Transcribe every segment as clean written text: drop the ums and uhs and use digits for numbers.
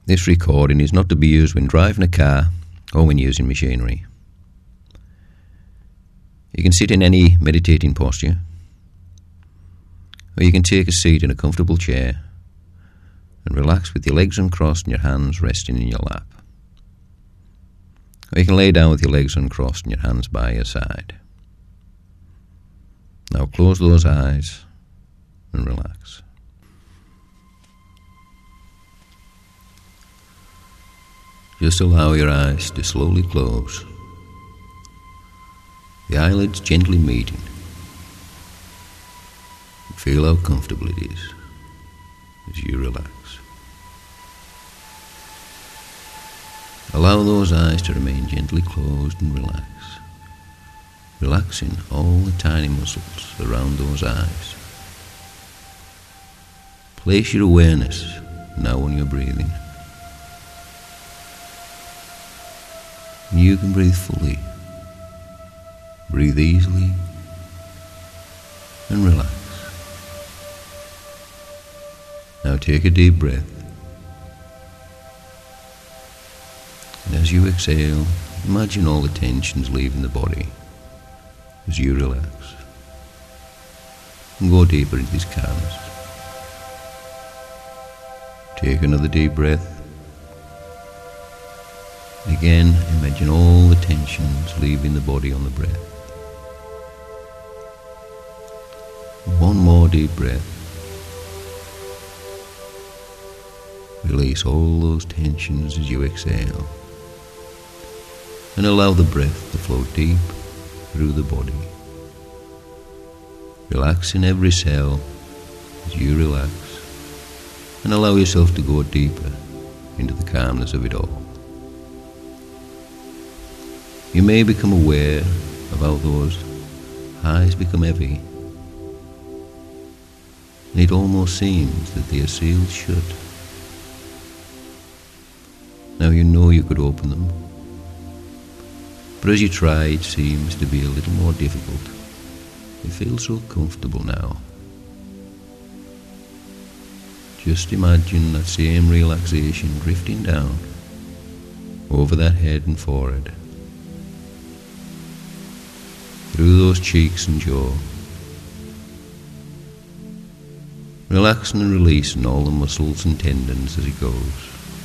This recording is not to be used when driving a car or when using machinery. You can sit in any meditating posture, or you can take a seat in a comfortable chair and relax with your legs uncrossed and your hands resting in your lap. Or you can lay down with your legs uncrossed and your hands by your side. Now close those eyes and relax. Just allow your eyes to slowly close, the eyelids gently meeting. Feel how comfortable it is as you relax. Allow those eyes to remain gently closed and relax, relaxing all the tiny muscles around those eyes. Place your awareness now on your breathing. You can breathe fully, breathe easily, and relax. Now take a deep breath, and as you exhale, imagine all the tensions leaving the body as you relax, and go deeper into this calmness. Take another deep breath. Again, imagine all the tensions leaving the body on the breath. One more deep breath. Release all those tensions as you exhale, and allow the breath to flow deep through the body, relaxing every cell as you relax, and allow yourself to go deeper into the calmness of it all. You may become aware of how those eyes become heavy, and it almost seems that they are sealed shut. Now you know you could open them, but as you try it seems to be a little more difficult. You feel so comfortable now. Just imagine that same relaxation drifting down over that head and forehead, through those cheeks and jaw, relaxing and releasing all the muscles and tendons as it goes,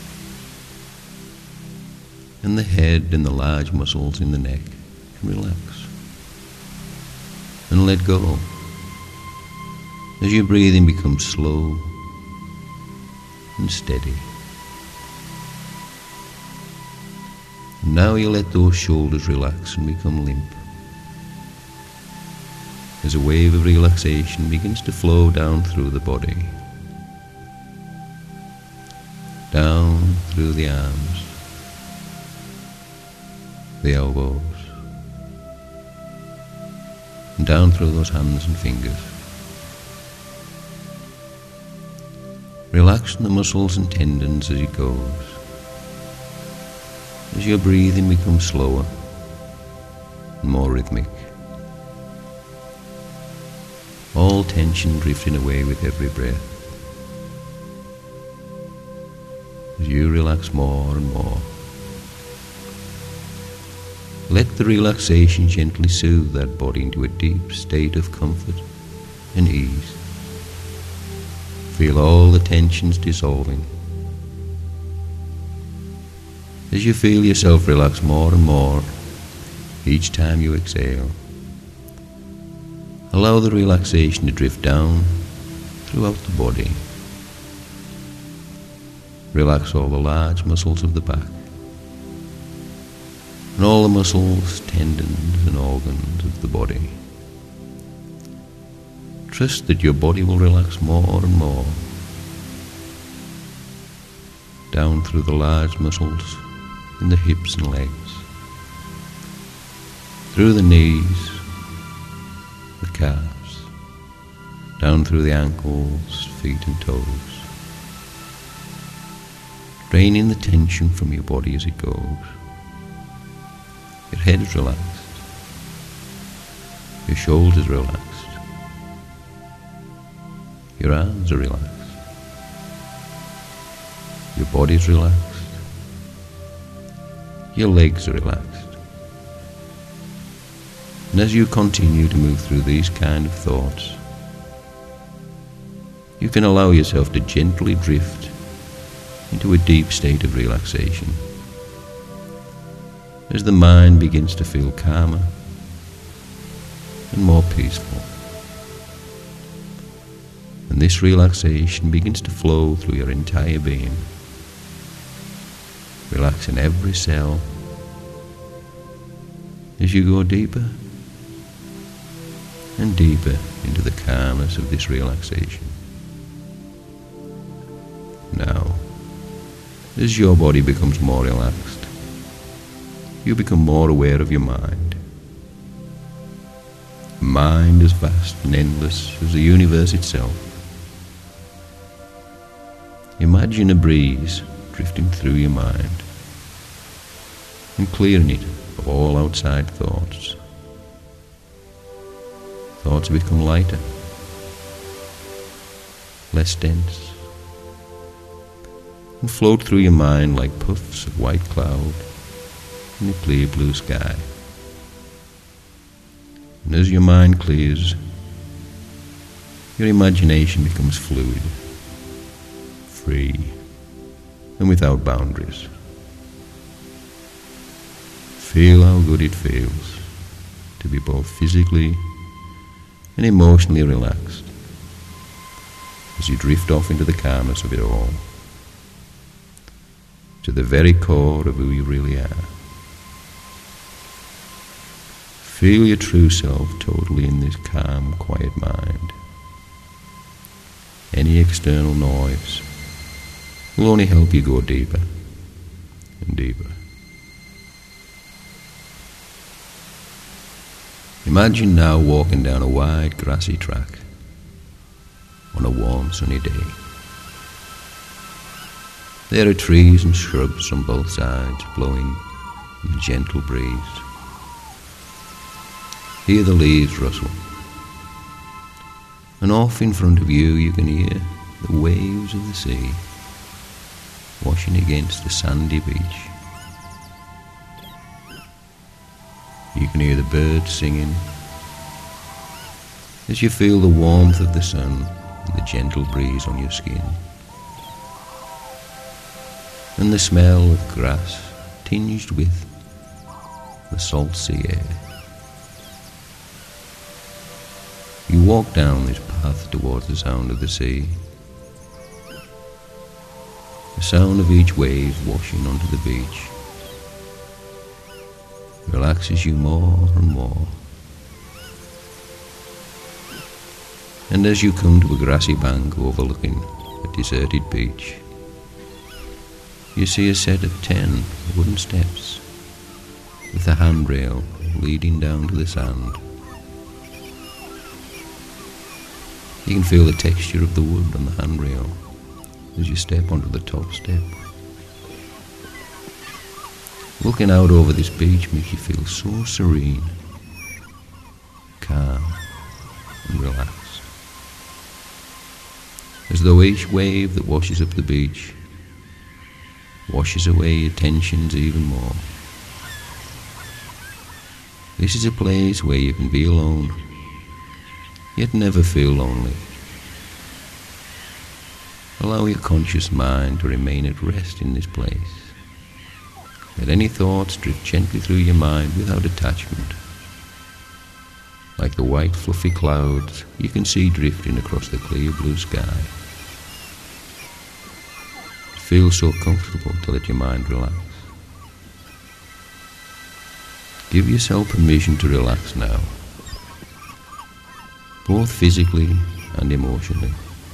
and the head and the large muscles in the neck can relax and let go as your breathing becomes slow and steady. And now you let those shoulders relax and become limp, as a wave of relaxation begins to flow down through the body, down through the arms, the elbows, and down through those hands and fingers, relaxing the muscles and tendons as it goes, as your breathing becomes slower and more rhythmic. All tension drifting away with every breath, as you relax more and more. Let the relaxation gently soothe that body into a deep state of comfort and ease. Feel all the tensions dissolving. As you feel yourself relax more and more each time you exhale, allow the relaxation to drift down throughout the body. Relax all the large muscles of the back, and all the muscles, tendons and organs of the body. Trust that your body will relax more and more, down through the large muscles in the hips and legs, through the knees, the calves, down through the ankles, feet and toes, draining the tension from your body as it goes. Your head is relaxed, your shoulders relaxed, your arms are relaxed, Your body's relaxed. Your legs are relaxed. And as you continue to move through these kind of thoughts, you can allow yourself to gently drift into a deep state of relaxation as the mind begins to feel calmer and more peaceful. And this relaxation begins to flow through your entire being, relaxing every cell as you go deeper and deeper into the calmness of this relaxation. Now, as your body becomes more relaxed, you become more aware of your mind. Mind as vast and endless as the universe itself. Imagine a breeze drifting through your mind and clearing it of all outside thoughts. Thoughts become lighter, less dense, and float through your mind like puffs of white cloud in a clear blue sky. And as your mind clears, your imagination becomes fluid, free, and without boundaries. Feel how good it feels to be both physically and emotionally relaxed as you drift off into the calmness of it all, to the very core of who you really are. Feel your true self totally in this calm, quiet mind. Any external noise will only help you go deeper and deeper. Imagine now walking down a wide grassy track on a warm sunny day. There are trees and shrubs on both sides blowing in a gentle breeze. Hear the leaves rustle, and off in front of you you can hear the waves of the sea washing against the sandy beach. You can hear the birds singing as you feel the warmth of the sun and the gentle breeze on your skin, and the smell of grass tinged with the salt sea air. You walk down this path towards the sound of the sea. The sound of each wave washing onto the beach relaxes you more and more. And as you come to a grassy bank overlooking a deserted beach, you see a set of 10 wooden steps with a handrail leading down to the sand. You can feel the texture of the wood on the handrail as you step onto the top step. Looking out over this beach makes you feel so serene, calm, and relaxed, as though each wave that washes up the beach washes away your tensions even more. This is a place where you can be alone, yet never feel lonely. Allow your conscious mind to remain at rest in this place. Let any thoughts drift gently through your mind without attachment. Like the white fluffy clouds you can see drifting across the clear blue sky. It feels so comfortable to let your mind relax. Give yourself permission to relax now, both physically and emotionally.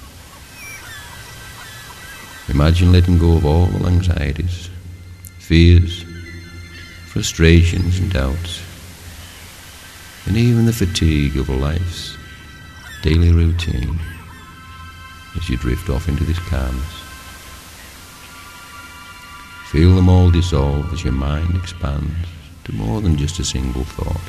Imagine letting go of all anxieties, fears, frustrations and doubts, and even the fatigue of life's daily routine as you drift off into this calmness. Feel them all dissolve as your mind expands to more than just a single thought.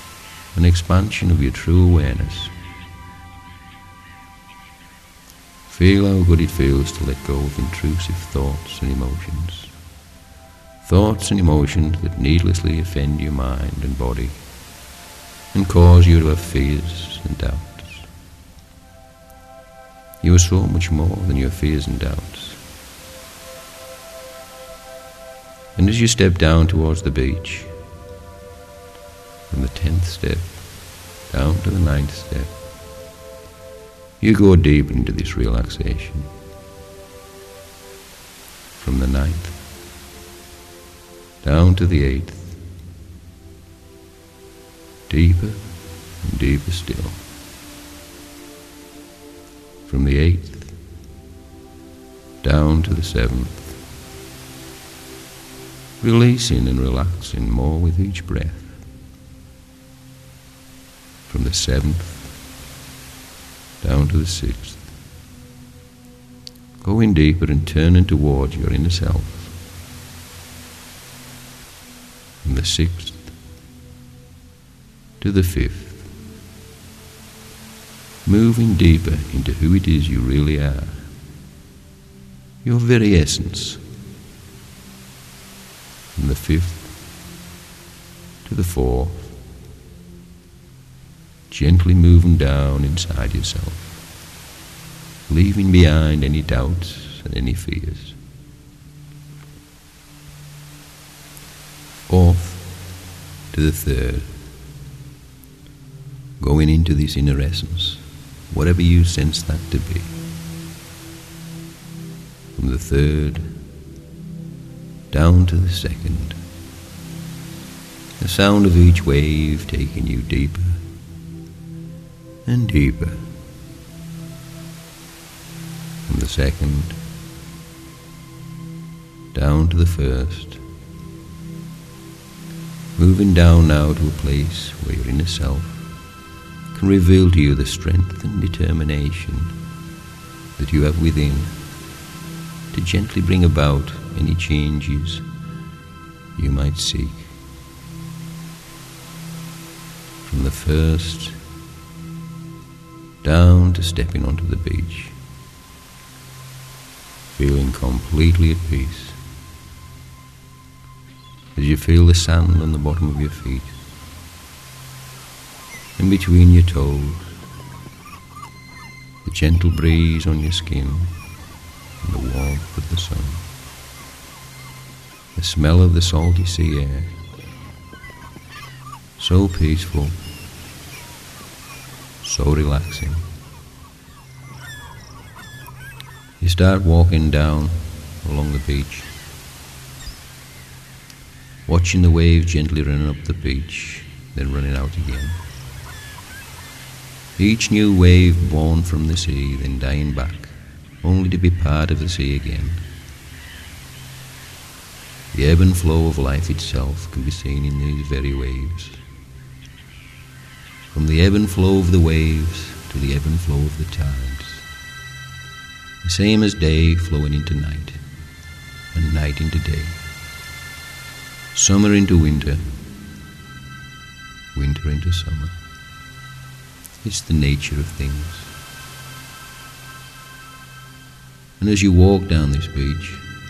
An expansion of your true awareness. Feel how good it feels to let go of intrusive thoughts and emotions. Thoughts and emotions that needlessly offend your mind and body and cause you to have fears and doubts. You are so much more than your fears and doubts. And as you step down towards the beach, from the 10th step down to the 9th step, you go deep into this relaxation. From the 9th down to the 8th, deeper and deeper still. From the 8th down to the 7th, releasing and relaxing more with each breath. From the 7th down to the 6th, going deeper and turning towards your inner self. From the 6th to the 5th, moving deeper into who it is you really are, your very essence. From the 5th to the 4th, gently moving down inside yourself, leaving behind any doubts and any fears. 4th to the 3rd, going into this inner essence, whatever you sense that to be. From the 3rd down to the 2nd, the sound of each wave taking you deeper and deeper. From the 2nd down to the 1st, moving down now to a place where your inner self can reveal to you the strength and determination that you have within to gently bring about any changes you might seek. From the 1st down to stepping onto the beach, feeling completely at peace as you feel the sand on the bottom of your feet, in between your toes, the gentle breeze on your skin and the warmth of the sun, the smell of the salty sea air, so peaceful, so relaxing. You start walking down along the beach, watching the waves gently running up the beach, then running out again. Each new wave born from the sea, then dying back, only to be part of the sea again. The ebb and flow of life itself can be seen in these very waves. From the ebb and flow of the waves to the ebb and flow of the tides. The same as day flowing into night, and night into day. Summer into winter, winter into summer. It's the nature of things. And as you walk down this beach,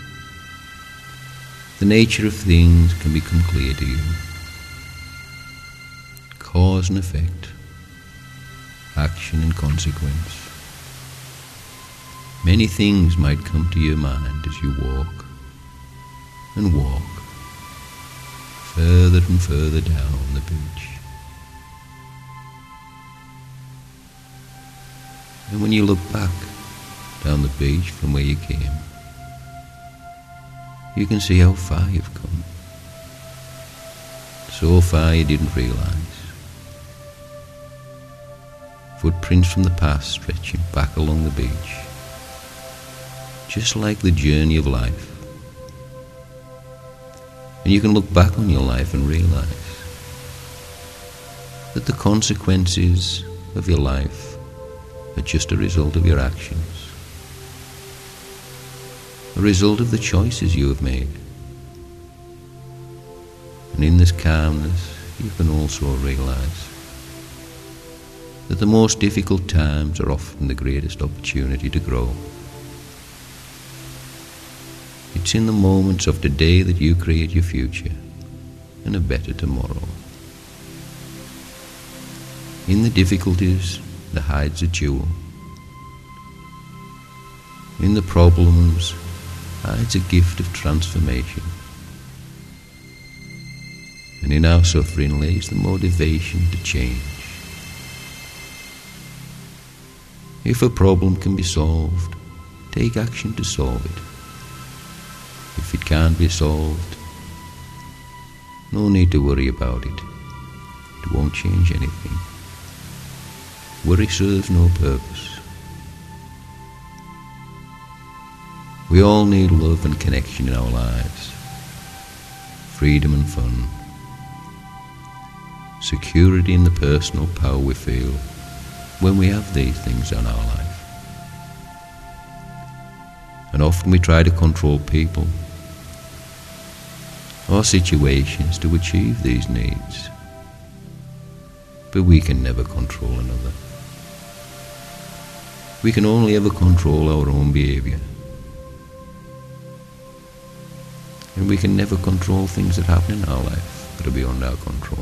the nature of things can become clear to you. Cause and effect, action and consequence. Many things might come to your mind as you walk and walk further and further down the beach. And when you look back down the beach from where you came, you can see how far you've come. So far you didn't realize. Footprints from the past stretching back along the beach, just like the journey of life. And you can look back on your life and realize that the consequences of your life are just a result of your actions, a result of the choices you have made. And in this calmness, you can also realize that the most difficult times are often the greatest opportunity to grow. It's in the moments of today that you create your future and a better tomorrow. In the difficulties, there hides a jewel. In the problems, hides a gift of transformation. And in our suffering lays the motivation to change. If a problem can be solved, take action to solve it. If it can't be solved, no need to worry about it. It won't change anything. Worry serves no purpose. We all need love and connection in our lives, freedom and fun, security in the personal power we feel when we have these things in our life. And often we try to control people or situations to achieve these needs, but we can never control another. We can only ever control our own behavior. And we can never control things that happen in our life that are beyond our control.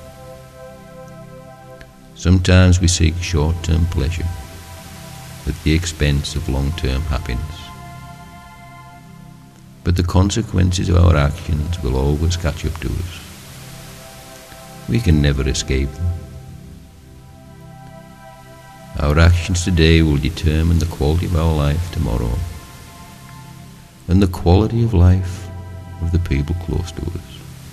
Sometimes we seek short-term pleasure at the expense of long-term happiness. But the consequences of our actions will always catch up to us. We can never escape them. Our actions today will determine the quality of our life tomorrow, and the quality of life of the people close to us.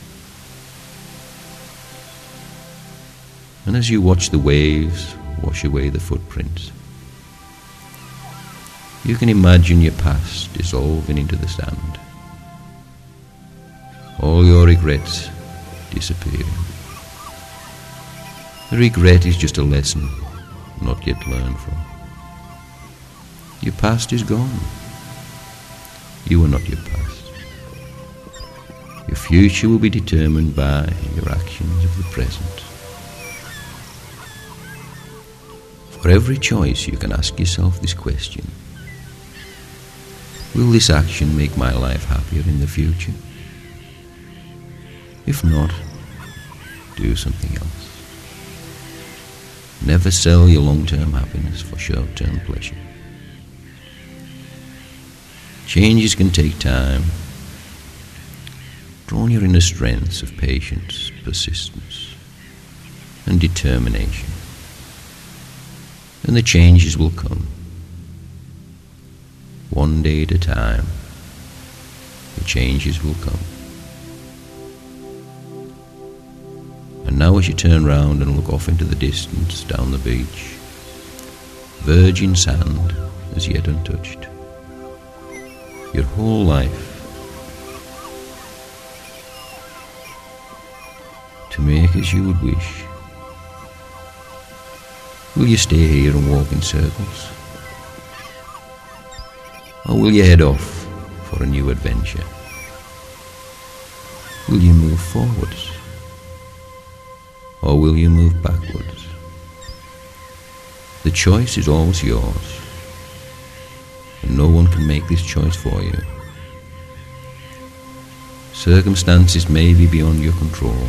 And as you watch the waves wash away the footprints, you can imagine your past dissolving into the sand, all your regrets disappearing. The regret is just a lesson not yet learned from. Your past is gone. You are not your past. Your future will be determined by your actions of the present. For every choice you can ask yourself this question: will this action make my life happier in the future? If not, do something else. Never sell your long-term happiness for short-term pleasure. Changes can take time. Draw on your inner strengths of patience, persistence, and determination, and the changes will come. One day at a time, the changes will come. And now as you turn round and look off into the distance down the beach, virgin sand as yet untouched, your whole life to make as you would wish. Will you stay here and walk in circles? Or will you head off for a new adventure? Will you move forwards? Or will you move backwards? The choice is always yours, and no one can make this choice for you. Circumstances may be beyond your control,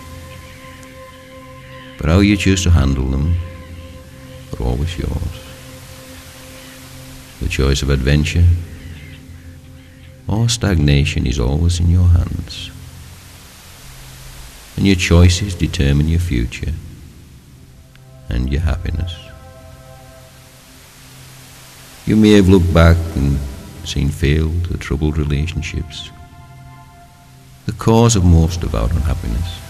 but how you choose to handle them are always yours. The choice of adventure or stagnation is always in your hands, and your choices determine your future and your happiness. You may have looked back and seen failed or troubled relationships, the cause of most of our unhappiness.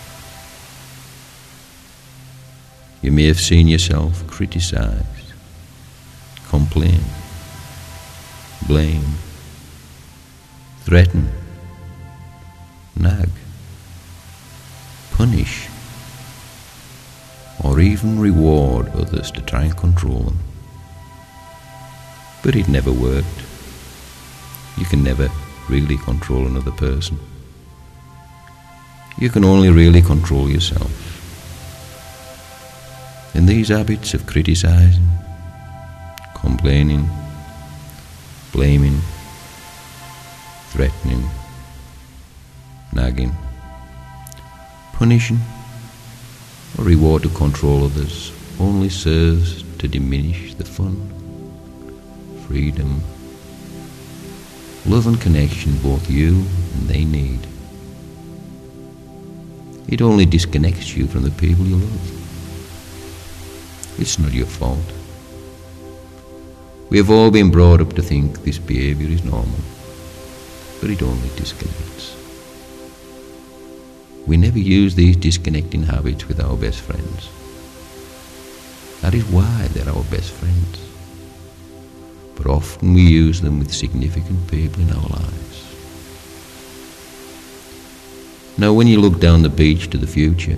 You may have seen yourself criticized, complain, blame, threaten, nag, punish, or even reward others to try and control them. But it never worked. You can never really control another person. You can only really control yourself. And these habits of criticizing, complaining, blaming, threatening, nagging, punishing, or reward to control others only serves to diminish the fun, freedom, love and connection both you and they need. It only disconnects you from the people you love. It's not your fault. We have all been brought up to think this behaviour is normal, but it only disconnects. We never use these disconnecting habits with our best friends. That is why they're our best friends. But often we use them with significant people in our lives. Now when you look down the beach to the future,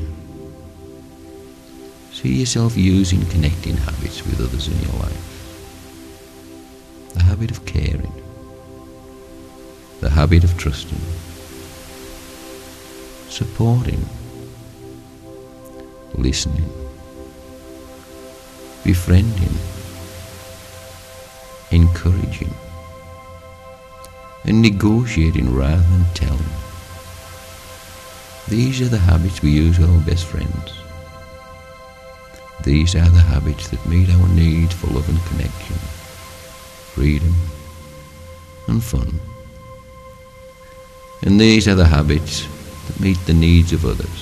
see yourself using connecting habits with others in your life. The habit of caring, the habit of trusting, supporting, listening, befriending, encouraging, and negotiating rather than telling. These are the habits we use with our best friends. These are the habits that meet our needs for love and connection, freedom and fun. And these are the habits that meet the needs of others.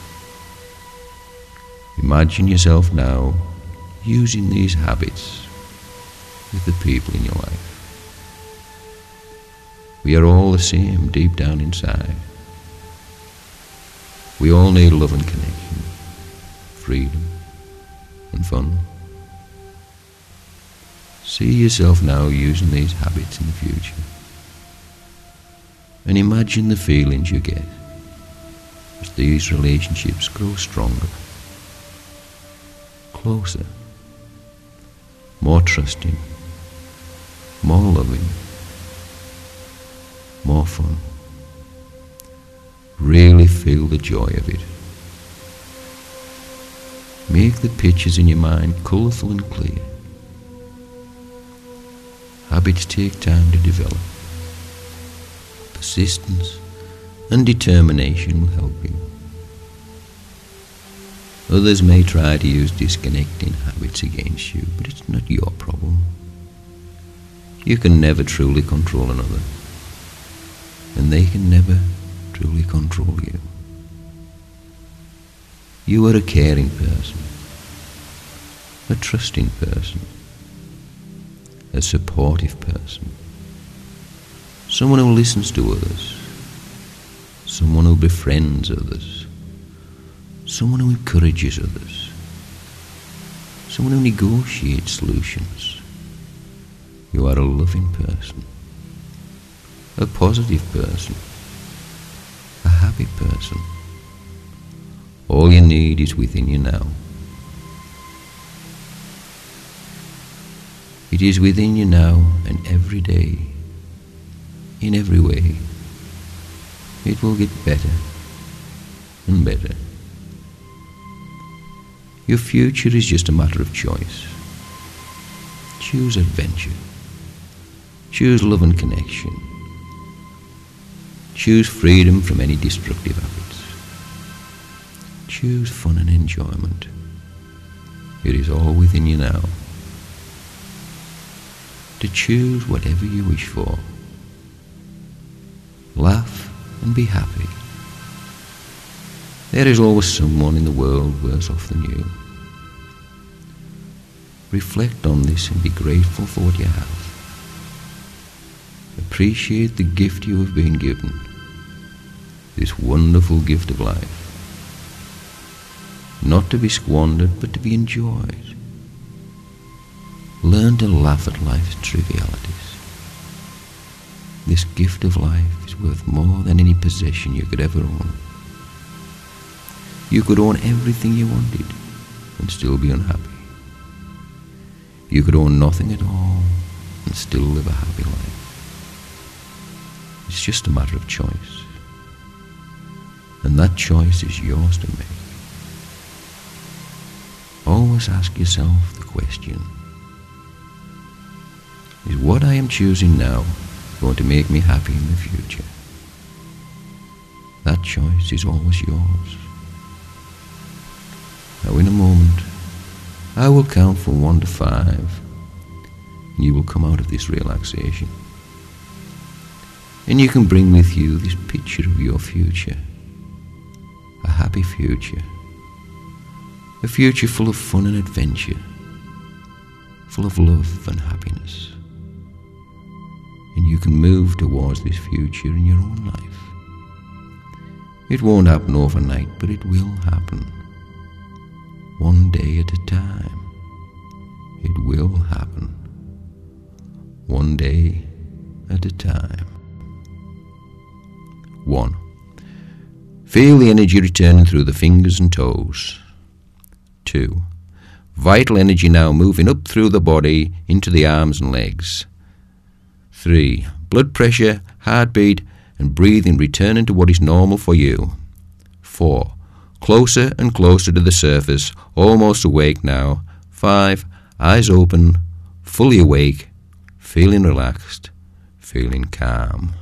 Imagine yourself now using these habits with the people in your life. We are all the same deep down inside. We all need love and connection, freedom and fun. See yourself now using these habits in the future. And imagine the feelings you get as these relationships grow stronger, closer, more trusting, more loving, more fun. Really feel the joy of it. Make the pictures in your mind colourful and clear. Habits take time to develop. Persistence and determination will help you. Others may try to use disconnecting habits against you, but it's not your problem. You can never truly control another, and they can never truly control you. You are a caring person, a trusting person, a supportive person, someone who listens to others, someone who befriends others, someone who encourages others, someone who negotiates solutions. You are a loving person, a positive person, a happy person. All you need is within you now. It is within you now and every day, in every way. It will get better and better. Your future is just a matter of choice. Choose adventure. Choose love and connection. Choose freedom from any destructive habits. Choose fun and enjoyment. It is all within you now. To choose whatever you wish for. Laugh and be happy. There is always someone in the world worse off than you. Reflect on this and be grateful for what you have. Appreciate the gift you have been given, this wonderful gift of life. Not to be squandered, but to be enjoyed. Learn to laugh at life's trivialities. This gift of life is worth more than any possession you could ever own. You could own everything you wanted and still be unhappy. You could own nothing at all and still live a happy life. It's just a matter of choice. And that choice is yours to make. Always ask yourself the question, is what I am choosing now going to make me happy in the future? That choice is always yours. Now in a moment, I will count from 1 to 5, and you will come out of this relaxation. And you can bring with you this picture of your future, a happy future, a future full of fun and adventure, full of love and happiness. And you can move towards this future in your own life. It won't happen overnight, but it will happen. One day at a time. It will happen. One day at a time. 1. Feel the energy returning through the fingers and toes. 2. Vital energy now moving up through the body into the arms and legs. 3. Blood pressure, heartbeat, and breathing returning to what is normal for you. 4. Closer and closer to the surface, almost awake now. 5. Eyes open, fully awake, feeling relaxed, feeling calm.